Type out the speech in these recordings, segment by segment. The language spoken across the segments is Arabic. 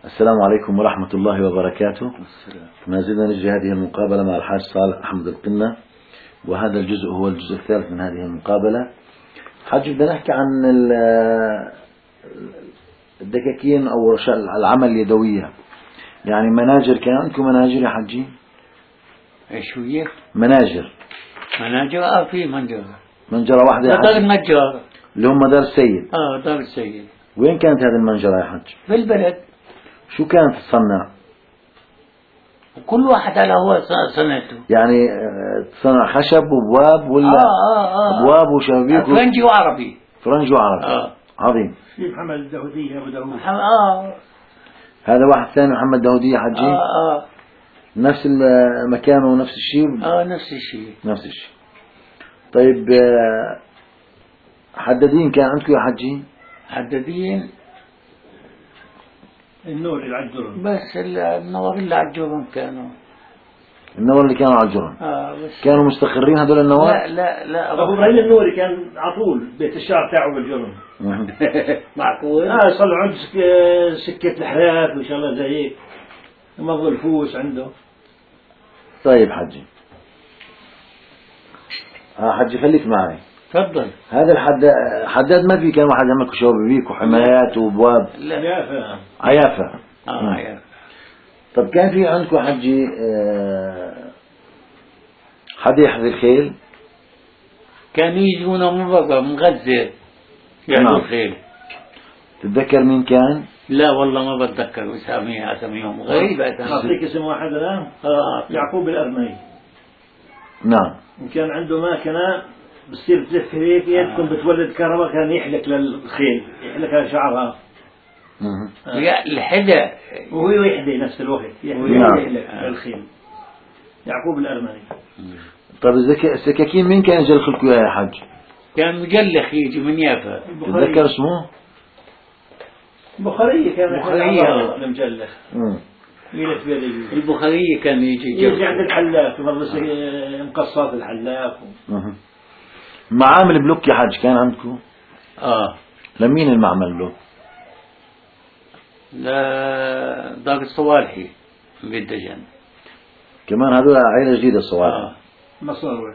السلام عليكم ورحمة الله وبركاته. ما زلنا نجري هذه المقابلة مع الحاج صالح أحمد القنة، وهذا الجزء هو الجزء الثالث من هذه المقابلة. حاج بدنا نحكي عن الدكاكين أو العمل اليدوية، يعني مناجر. كان عندكم مناجر يا حجي؟ ايش هي؟ مناجر في منجرة واحدة يا دار حج؟ النجار. اللي هم دار السيد. دار السيد. وين كانت هذه المنجرة يا حج؟ في البلد. شو كانت تصنع؟ وكل واحد على هو صنعته. يعني تصنع خشب وابواب ولا ابواب وشبابيك؟ فرنجي وعربي. فرنجي وعربي. عظيم. في محمد الداودية أبو داود. هذا واحد ثاني محمد داودية حجي. نفس المكان ونفس الشيء. نفس الشيء. نفس الشيء. طيب حدادين كان عندكم يا حجي؟ حدادين النور اللي على الجرن. بس النور اللي على الجرن كانوا. النور اللي كانوا على الجرن. بس كانوا مستقرين هذول النور؟ لا أبو إبراهيم النوري كان على طول بيت الشعر تاعه بالجرن. معقول؟ صار عنده سكة الحياة وإن شاء الله زي هيك. مضى الفوس عنده. طيب حجي. حجي خليك معي. تفضل. هذا حداد ما في كان واحد يعمل شبابيك وحمايات وابواب؟ لا عيافة. عيافة. عيافة. طب كان في عندكم حجي حدا يحذي الخيل؟ كانوا يجونا من برا من غزة يحذوا الخيل. تتذكر مين كان؟ لا والله ما بتذكر اساميهم غريبة. أعطيك اسم واحد الآن. يعقوب الأرمي. نعم. وكان عنده ماكنة بتصير تلف هيك تكون بتولد كهرباء، كان يحلق للخيل، يحلق شعرها. الحدا وهو يحدي نفس الوقت يحلق للخيل. يعقوب الأرمني. طيب السكاكين مين كان يجلخ لكم يا حاج؟ كان مجلخ يجي من يافا. تتذكر اسمه؟ البخارية كان. البخارية المجلخ. البخارية كان يجي عند الحلاق يمرس مقصات الحلاق. معامل بلوك يا حاج كان عندكم؟ لمين المعمل بلوك؟ لا دار الصوالحي بالدجن. كمان هذول عائلة جديدة الصوالحي. مصاروة.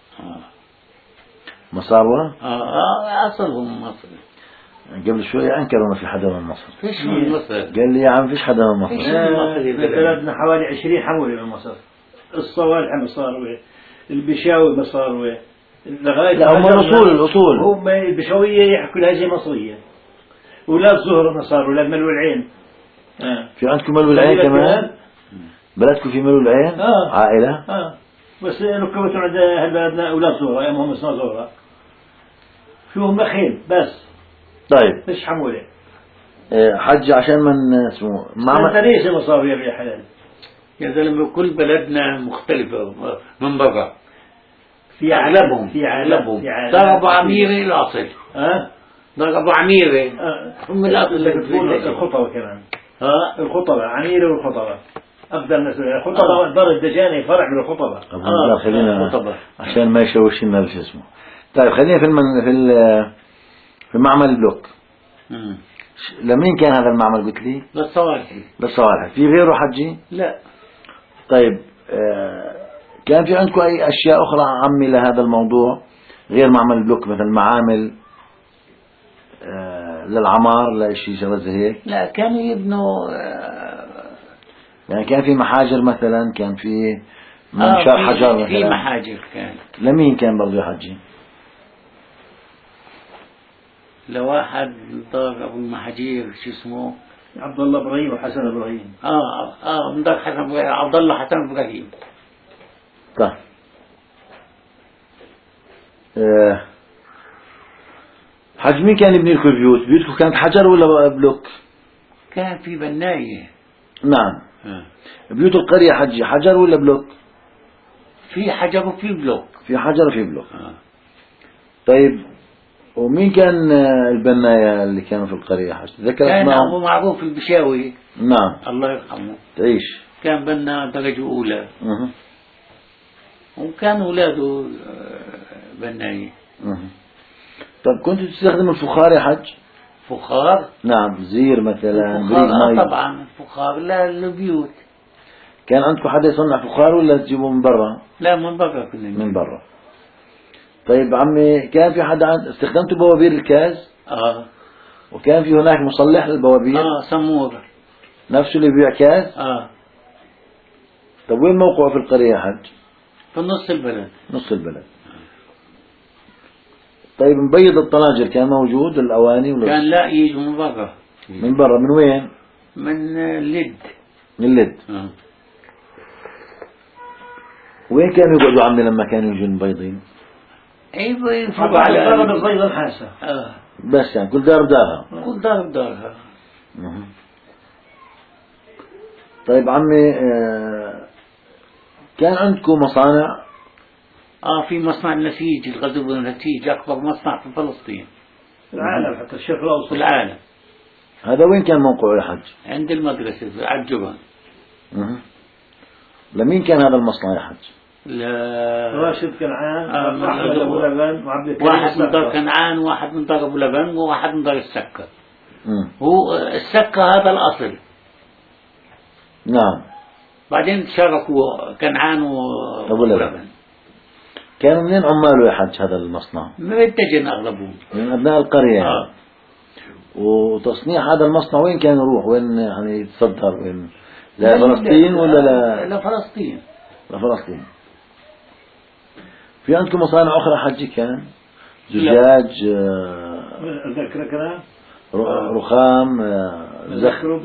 مصاروة؟ أصلهم مصر. قبل شوي أنكروا ما في حدا من مصر. فيش من مصر. قال لي يا عم فيش حدا من مصر. في بلدنا حوالي 20 حمولة من مصر. الصوالح مصاروة، البشاوي مصاروة، لا هم الأصول هم البشوية يحكوا لهجة مصرية. ولا الزهر مصاروة، ولا ملو العين. في عندكم ملو العين كمان؟ بلدكم في ملو العين؟ عائلة؟ بس ركبتوا عند هالبلدنا أولاد زهرة، يا هم اسمها زهرة. شو هم خيل بس. طيب. فيش حمولة. حج عشان من اسمه ما ليش مصارية يا حلال. يا زلمة كل بلدنا مختلفة من برا. في أغلبهم. دار أبو عميرة الأصل. دار أبو عميرة. هم الأصل. الخطبة كمان. الخطبة عميرة والخطبة. أفضل الناس الخطبة. دار الدجاني فرع من الخطبة. خلينا عشان ما يشوش لنا شو اسمه. طيب خلينا في معمل البلوك. لمين كان هذا المعمل قلت لي؟ للصوالحي. في غيره حجي؟ لا. طيب كان في عندكم أي أشياء أخرى عمي لهذا الموضوع غير معمل البلوك، مثل معامل للعمار لا شيء شبه زي هيك؟ لا كانوا يبنوا يعني كان في محاجر مثلا، كان في منشار حجر مثلا. في محاجر كان. لمين كان برضه يا حجي؟ لواحد دار أبو المحاجير شو اسمه؟ عبد الله إبراهيم وحسن إبراهيم. من دار حسن إبراهيم، عبد الله حسن إبراهيم. طيب. حج مين كان يبني لكم البيوت؟ بيوتكم كانت حجر ولا بلوك؟ كان في بناية. نعم. بيوت القرية حجي حجر ولا بلوك؟ في حجر وفي بلوك. في حجر وفي بلوك. طيب ومين كان البناية اللي كانوا في القرية حج؟ تذكر كان أبو معروف البشاوي. نعم. الله يرحمه. تعيش. كان بنا درجة أولى. وكان أولاده بناية. طب كنتوا تستخدموا الفخار يا حج؟ فخار. نعم، زير مثلا، فخار طبعا فخار للبيوت. كان عندكم حدا يصنع فخار ولا تجيبوه من برا؟ لا من برا كنا من برا. طيب عمي، كان في حدا استخدمتوا بوابير الكاز؟ وكان في هناك مصلح للبوابير؟ سمور نفسه اللي بيبيع كاز؟ طيب وين موقعه في القرية يا حج؟ في نص البلد. نص البلد. طيب مبيض الطناجر كان موجود، الأواني ولا؟ كان لا، يجوا من برا. من برا، من وين؟ من لد. من لد. وين كانوا يقعدوا عمي لما كانوا يجون مبيضين؟ ينفقوا على البيض الحاسة. بس يعني كل دار بدارها. كل دار بدارها. طيب عمي، كان عندكم مصانع؟ في مصنع النسيج، الغزو النسيج أكبر مصنع في فلسطين. العالم، حتى الشرق الأوسط. العالم. هذا وين كان موقعه يا حج؟ عند المدرسة على الجبل. لمين كان هذا المصنع يا حج؟ راشد كنعان، أحمد أبو لبن، وعبد الكريم. واحد من دار كنعان، واحد من دار أبو لبن، وواحد من دار السكة. هو السكة هذا الأصل. نعم. بعدين شاركوا كنعان وأبو لبن. كانوا منين عماله يا حج هذا المصنع؟ من الدجن أغلبهم، من أبناء القرية يعني. وتصنيع هذا المصنع وين كان يروح؟ وين يعني يتصدر؟ وين؟ لفلسطين ولا لفلسطين؟ لفلسطين. في عندكم مصانع أخرى حجي كان؟ زجاج، رخام، زخرف.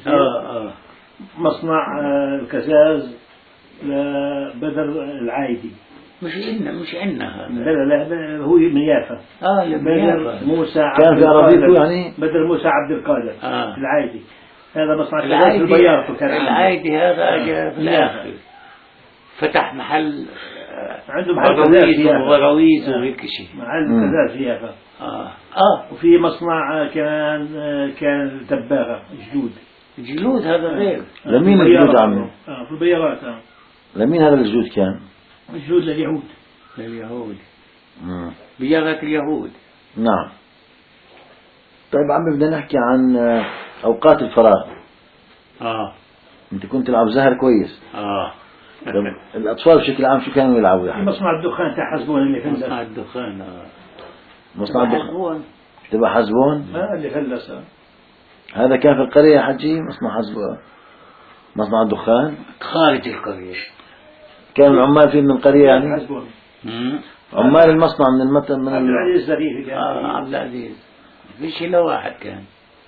مصنع الكزاز لبدر العايدي. مش عنا هذا. لا هو من يافا. بدر موسى كان في أراضيكم يعني؟ بدر موسى عبد القادر العايدي. هذا مصنع الكزاز في البيارة. كان العايدي هذا أجا في الآخر، فتح محل، عنده محل وغراويز وهيك شيء. محل كزاز في يافا. وفي مصنع كان تباغة جلود هذا غير. لمين الجلود عمي؟ في البيارات. لمين هذا الجلود كان؟ الجلود لليهود. بيارة اليهود. نعم. طيب عمي، بدنا نحكي عن أوقات الفراغ. أنت كنت تلعب زهر كويس. الأطفال بشكل عام شو كانوا يلعبوا يا حبيبي؟ مصنع الدخان تاع حزبون اللي فلس. مصنع الدخان. مصنع الدخان تبع حزبون. اللي فلس. هذا كان في القرية يا حجي، مصنع حزبون، مصنع الدخان خارج القرية. كان العمال فيه من القرية يعني؟ حزبون. عمال المصنع من عبد العزيز الزريفي كان. عبد العزيز فيش إلا واحد كان.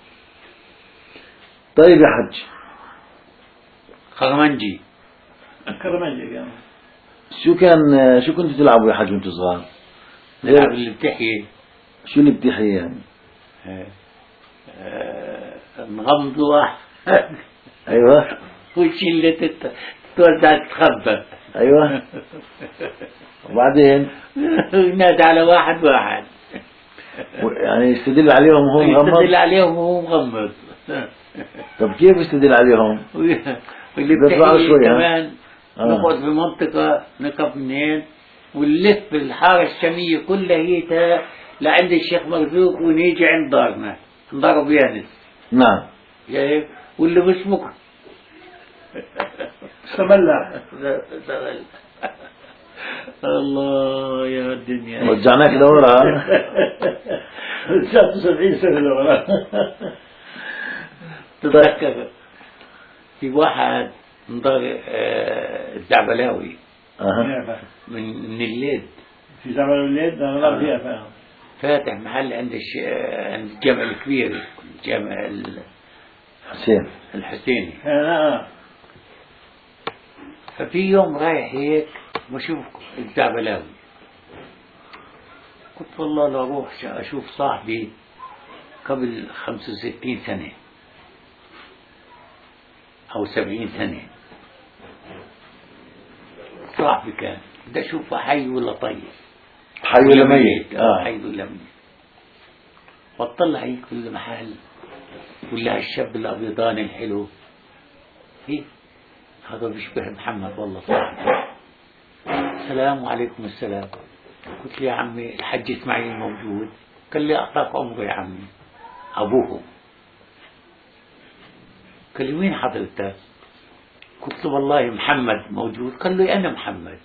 طيب يا حج، خرمنجي كان. شو كنتوا تلعبوا يا حج وانتوا صغار؟ نلعب اللي بتحيي. شو اللي بتحيي يعني؟ نغمض واحد. ايوه. وشي اللي تتوزع تتخبى. ايوه. وبعدين ينادي على واحد يعني يستدل عليهم وهو مغمض. يستدل عليهم وهو مغمض. طب كيف يستدل عليهم؟ واللي بتحيي كمان نقعد في منطقة نقف اثنين ونلف بالحارة الشامية كلها هي لعند الشيخ مرزوق، ونيجي عند دارنا نضرب يانس. نعم. شايف؟ واللي باسمك استملع. الله يا الدنيا، رجعناك لورا. 79 سنة لورا. تتذكر في واحد من دار الزعبلاوي من الليد. في زعبلاوي الليد أنا فيها فاتح محل عند الجامع الكبير، الجامع الحسيني. ففي يوم رايح هيك بشوف الزعبلاوي، قلت والله لو اروح اشوف صاحبي قبل 65 سنة او 70 سنة، صاحبي كان بدي اشوفه حي ولا طيب، حي ولا ميت. حي ولا ميت. بطلع هيك كل محل ولا الشاب الابيضاني الحلو هيك، هذا بيشبه محمد والله صاحبي. السلام عليكم. السلام. قلت له يا عمي الحج اسماعيل موجود؟ قال لي اعطاك عمره يا عمي. أبوهم. قال لي وين حضرتك؟ قلت له والله محمد موجود. قال لي أنا محمد.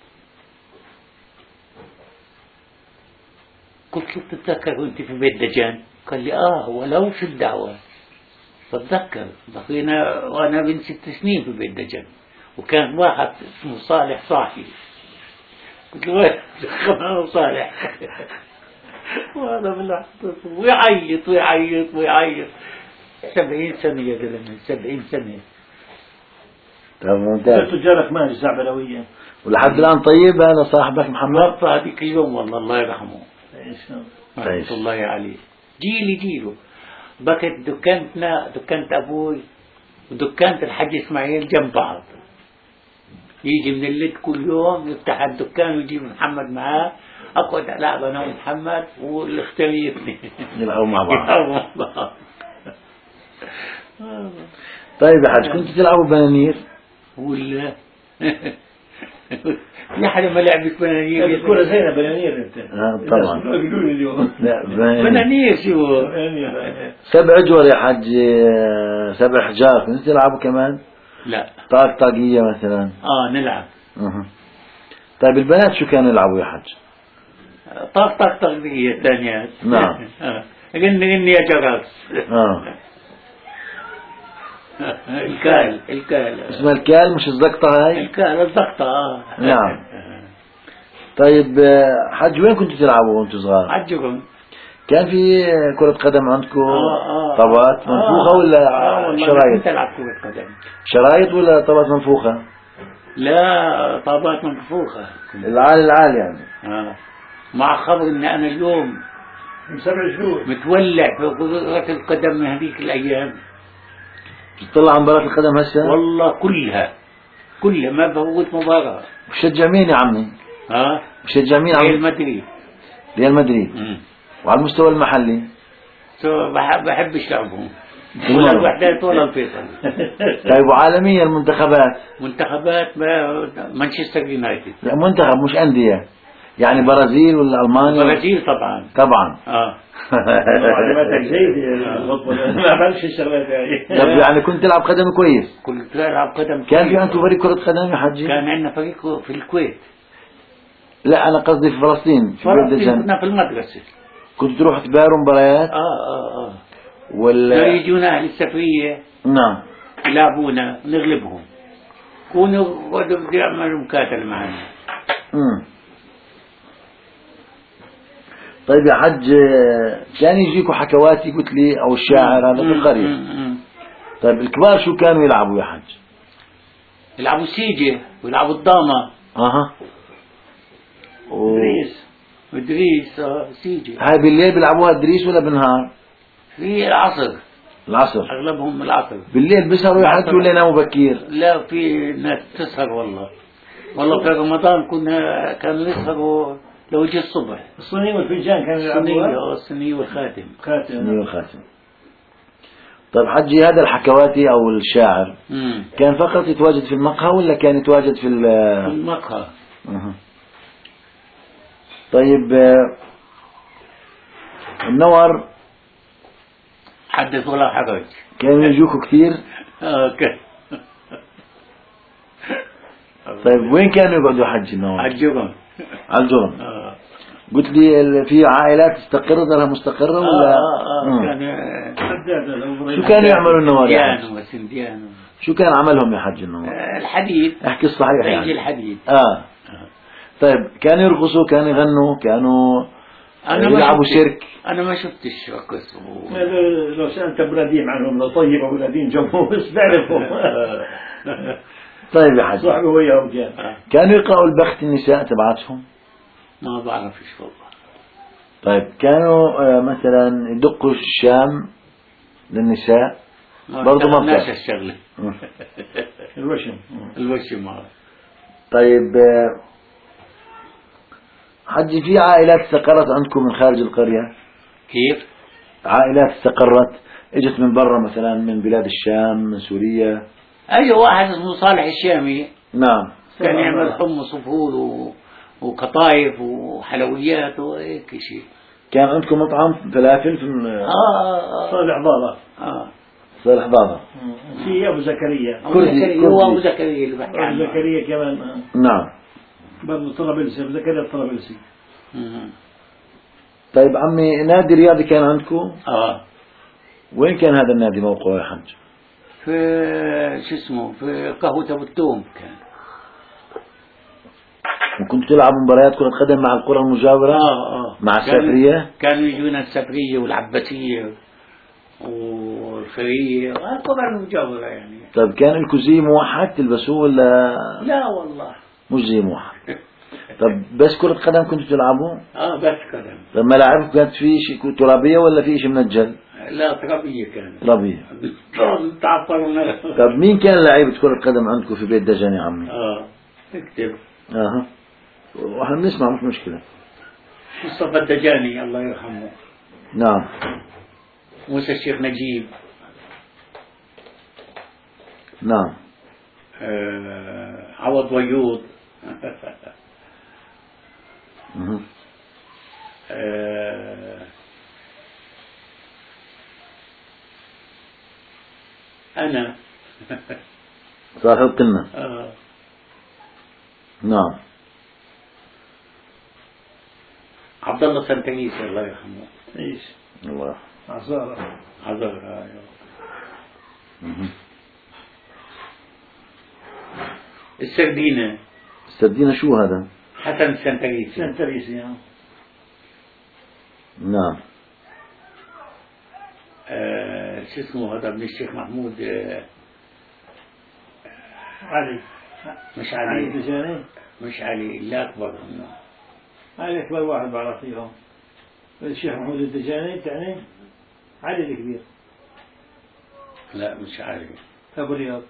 قلت له بتتذكر وأنت في بيت دجان؟ قال لي ولو شو الدعوة. بتذكر بقينا وأنا بن 6 سنين في بيت دجان، وكان واحد اسمه صالح صاحي. قلت له وين صالح؟ وهذا بالحصة ويعيط ويعيط ويعيط. 70 سنة يا زلمة، 70 سنة. طيب ممتاز. تجارك ما جزع بلوية ولحد الآن طيب هذا صاحبك محمد؟ وفى هذيك اليوم والله الله يرحمه رحمة الله عليه. جيله بكت دكانة أبوي ودكانة الحاج إسماعيل جنب بعض. يجي من الليل كل يوم يفتح الدكان ويجيب محمد معاه، أقعد ألعب أنا ومحمد والاختليفني يلعبوا مع بعض. طيب يا حاج كنتوا تلعبوا بنانير؟ ولا في حدا ما لعبت بنانير؟ الكرة زينة بنانير انت. طبعا. لا بنانير شو؟ 7 أجور يا حاج، 7 حجار كنتوا تلعبوا كمان؟ لا. طاقية مثلا؟ نلعب. طيب البنات شو كانوا يلعبوا يا حج؟ طاقية الثانيات. نعم. غني يا جرس. الكال اسمها الكال مش الزقطة هاي؟ الكال الزقطة. نعم. طيب حج وين كنتوا تلعبوا وانتوا صغار؟ حجكم كان في كرة قدم عندكم طابات منفوخة ولا شرايط؟ كنت ألعب كرة قدم. شرايط ولا طابات منفوخة؟ لا طابات منفوخة. العال يعني. مع خبر ان انا اليوم من 7 شهور متولع في كرة القدم من هذيك الايام. تطلع على مباراة القدم هسه؟ والله كلها ما بفوت مباراة. بشجع مين يا عمي؟ بشجع مين؟ ريال مدريد. وعلى المستوى المحلي؟ بحبش لعبهم ولا الوحدات ولا الفيصل. طيب وعالميا المنتخبات؟ منتخبات مانشستر يونايتد. لا منتخب مش أندية، يعني برازيل ولا ألمانيا؟ برازيل طبعا. معلوماتك جيدة. ما بعرفش الشغلات هاي. طب يعني كنت تلعب قدم كويس؟ كنت ألعب قدم. كان في عندكم فريق كرة قدم يا حجي؟ كان عندنا فريق في الكويت. لا أنا قصدي في فلسطين. كنا في المدرسة. كنت تروح تباروا مباريات؟ ولا يجونا أهل السفرية. نعم. يلعبونا نغلبهم. كونوا بدهم يعملوا مكاتل معنا. طيب يا حج كان يجيكوا حكواتي قلت لي أو الشاعر هذا في القرية. طيب الكبار شو كانوا يلعبوا يا حج؟ يلعبوا سيجة ويلعبوا الضامة. ودريس سيجة. هاي بالليل بيلعبوها دريس ولا بالنهار؟ في العصر. أغلبهم العصر. بالليل بيسهروا يا حج ولا يناموا بكير؟ لا في ناس تسهر والله في رمضان كانوا يسهروا لو جه الصبح. الصينية والفنجان كانوا يلعبوها. الصينية والخاتم. طيب حجي هذا الحكواتي أو الشاعر كان فقط يتواجد في المقهى ولا كان يتواجد في المقهى؟ طيب النور حدث ولا حرج. كانوا يجوكوا كثير؟ كان. طيب وين كانوا يقعدوا حج النور؟ على الجرن. قلت لي في عائلات استقرت لها مستقرة ولا؟ شو كانوا يعملوا النوار يا حج؟ شو كان عملهم يا حج النوار؟ الحديد. احكي الصحيح يعني. الحديد. طيب كانوا يرقصوا، كانوا يغنوا، كانوا يلعبوا شرك؟ أنا ما شفتش رقص. لو سألت بلادين عنهم لو طيب بلادين جنبهم بس بعرفهم. طيب يا حج صاحبي وياهم كانوا يقرأوا البخت النساء تبعتهم؟ ما بعرفش والله. طيب كانوا مثلا يدقوا الشام للنساء؟ برضو ما بناش الشغلة. الوشم. طيب حجي في عائلات استقرت عندكم من خارج القرية؟ كيف؟ عائلات استقرت اجت من برا مثلا من بلاد الشام من سوريا؟ أي واحد اسمه صالح الشامي. نعم. كان يعمل حمص وفول وقطايف وحلويات وهيك شيء. كان عندكم مطعم فلافل في صالح ضابة. صالح ضابة. في أبو زكريا. كردي هو أبو زكريا اللي بحكي عنه. أبو زكريا كمان. نعم. برضه طرابلسي، أبو زكريا الطرابلسي. طيب عمي، نادي رياضي كان عندكم؟ وين كان هذا النادي موقعه يا حج؟ في شو اسمه، في قهوة أبو التوم كان. وكنتوا تلعبوا مباريات كرة قدم مع القرى المجاورة؟ مع السفرية؟ كانوا يجونا السفرية والعباسية والخيرية والقرى المجاورة يعني. طيب كان لكم زي موحد تلبسوه ولا؟ لا والله مش زي موحد. طب بس كرة قدم كنتوا تلعبوا؟ بس قدم. طب ملاعبكم كانت في شيء ترابية ولا في شيء منجل؟ لا ترابية كانت. ترابية. تعطلنا. طب مين كان لعيبة كرة قدم عندكم في بيت دجان يا عمي؟ اكتب. واحنا بنسمع مش مشكلة. مصطفى الدجاني الله يرحمه. نعم. موسى الشيخ نجيب. نعم. عوض ويوض. أنا صاحب القمة. نعم. عبد الله سنتنيسي الله يرحمه. ايش؟ الله. عزارة. السردينة شو هذا؟ حسن سنتريسي. نعم. شو اسمه هذا ابن الشيخ محمود؟ علي. مش علي الدجاني. مش علي، لا أكبر منه. علي أكبر واحد بعرف فيهم. الشيخ محمود الدجاني تعني علي الكبير. لا مش علي. أبو رياض.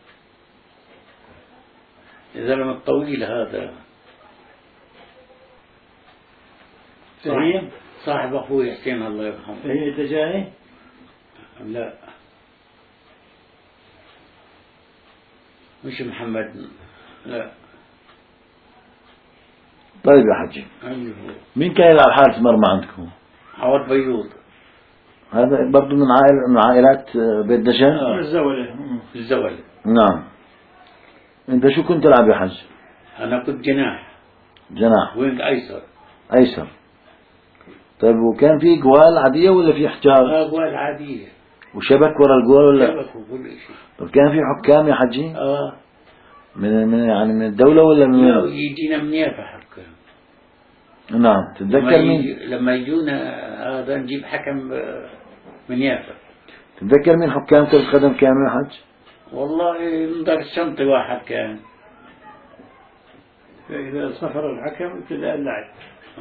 الزلمة الطويل هذا. صاحب أخوي حسين الله يرحمه. فهيم الدجاني؟ لا مش محمد، لا. طيب يا حجي، مين كان يلعب حارس مرمى عندكم؟ عوض بيوض. هذا برضه من عائلات بيت دجان؟ الزولة. نعم. انت شو كنت تلعب يا حج؟ انا كنت جناح. وينج ايسر. طيب وكان في جوال عادية ولا في حجار؟ جوال عادية. وشبك ورا الجول ولا؟ شبك وكل شيء. طيب كان في حكام يا حجي؟ من الدولة ولا من؟ لا يجينا من يافا حكام. نعم. تتذكر مين؟ لما يجونا هذا نجيب حكم من يافا. تتذكر مين حكام كرة قدم كانوا يا حج؟ والله من دار الشنطي واحد كان. فإذا صفر الحكم تلاقي اللعب.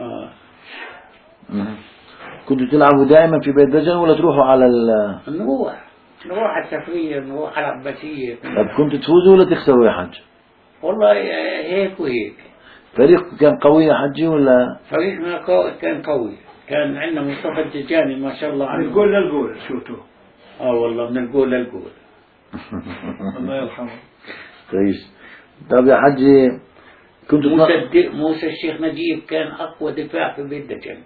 كنتوا تلعبوا دائما في بيت دجن ولا تروحوا على نروح على السفرية، نروح على العباسية. طب كنتوا تفوزوا ولا تخسروا يا حج؟ والله هيك وهيك. فريقكم كان قوي يا حجي ولا؟ فريقنا كان قوي. كان عندنا مصطفى الدجاني ما شاء الله عنه. من الجول للجول شوتوا. والله من الجول للجول. الله يرحمه. كويس. طب يا حجي كنتوا موسى الشيخ نجيب كان أقوى دفاع في بيت دجن.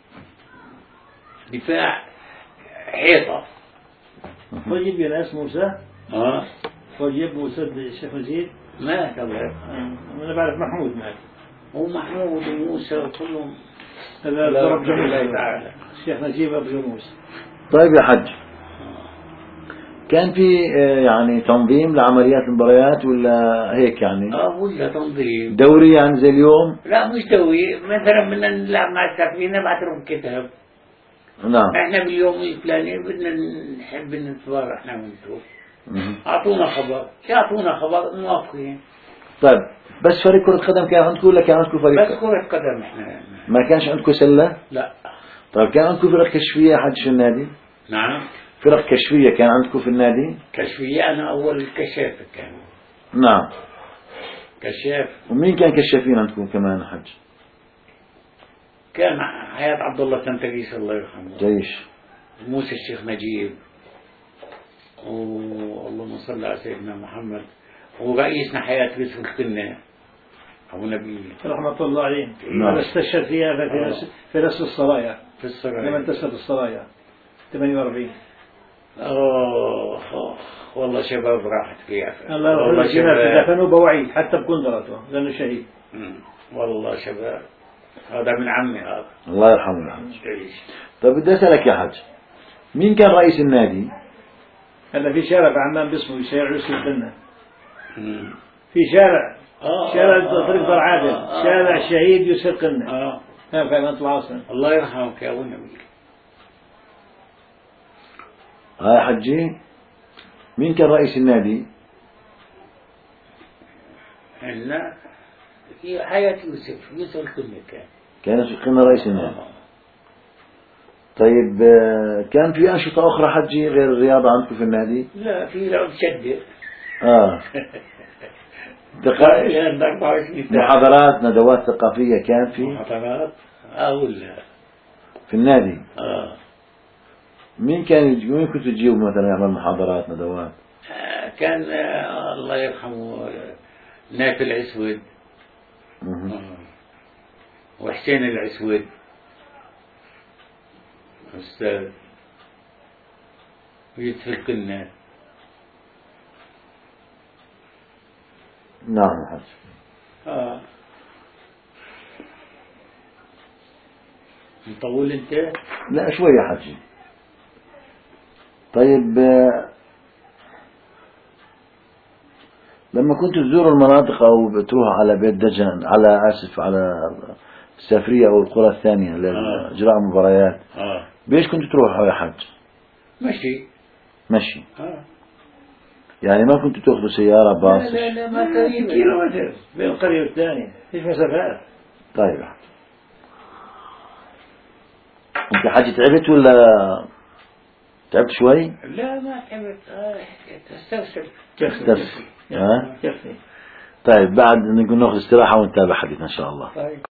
دفاع حيطة. طيب يا ناس موسى. طيب موسى الشيخ نجيب مات الله يرحمه. أنا بعرف محمود مات. هو محمود وموسى كلهم. هذا ضرب الله تعالى. الشيخ نجيب أبو موسى. طيب يا حج، كان في يعني تنظيم لعمليات المباريات ولا هيك يعني؟ ولا تنظيم. دوري يعني زي اليوم؟ لا مش دوري، مثلا بدنا نلعب مع السفينة نبعث لهم كتاب. نعم. احنا باليوم الفلاني بدنا نحب نتبارك احنا وانتم. اعطونا خبر، يعطونا خبر موافقين. طيب بس فريق كرة قدم كان عندكم ولا كان عندكم فريق؟ بس كرة قدم احنا. ما كانش عندكم سلة؟ لا. طيب كان عندكم فرق كشفية حج في النادي؟ نعم. فرق كشفية كان عندكم في النادي؟ كشفية أنا أول كشاف كان. نعم. كشاف. ومين كان كشافين عندكم كمان حج؟ كان حياة عبد الله سنتريس الله يرحمه. جيش. موسى الشيخ نجيب. اللهم صل على سيدنا محمد. ورئيسنا حياة يوسف القنة. أبو نبيل رحمة الله عليه. هذا استشهد فيها في رأس السرايا. في السرايا لما انتسب السرايا 48. والله شباب راحت فيها. والله شباب دفنوا بوعيد حتى بكندرته لأنه شهيد. والله شباب. هذا من عمي هذا. الله يرحمه يا حج. طيب بدي أسألك يا حج، مين كان رئيس النادي؟ هلا في شارع بعمان باسمه شارع يوسف البنا. في شارع طريق دار عادل، شارع الشهيد يوسف البنا. ها في منطقة العاصمة. الله يرحمك يا أبو نبيل. يا حجي، مين كان رئيس النادي؟ لا في حياة يوسف القنة كان يوسف القنة رئيس النادي. طيب كان في أنشطة أخرى حجي غير الرياضة عندكم في النادي؟ لا في لعب شدة. محاضرات ندوات ثقافية كان في؟ محاضرات ولا في النادي؟ مين كنتوا تجيبوا مثلا يعمل محاضرات ندوات؟ كان الله يرحمه نايف العسود وحسين العسود أستاذ ويوسف القنة. نعم حج. مطول أنت؟ لا شوية حجي. طيب لما كنت تزوروا المناطق أو بتروح على بيت دجن على السافرية أو القرى الثانية لإجراء مباريات بيش كنت تروحوا يا حج؟ مشي. يعني ما كنت تأخذوا سيارة باص؟ لا ما قريب كيلومتر بين القرية والثانية، فيش مسافات. طيب أنت حاجة تعبت ولا تعبت شوي؟ لا ما تعبت. استفسر. طيب بعد نقول ناخذ استراحة ونتابع حديثنا إن شاء الله.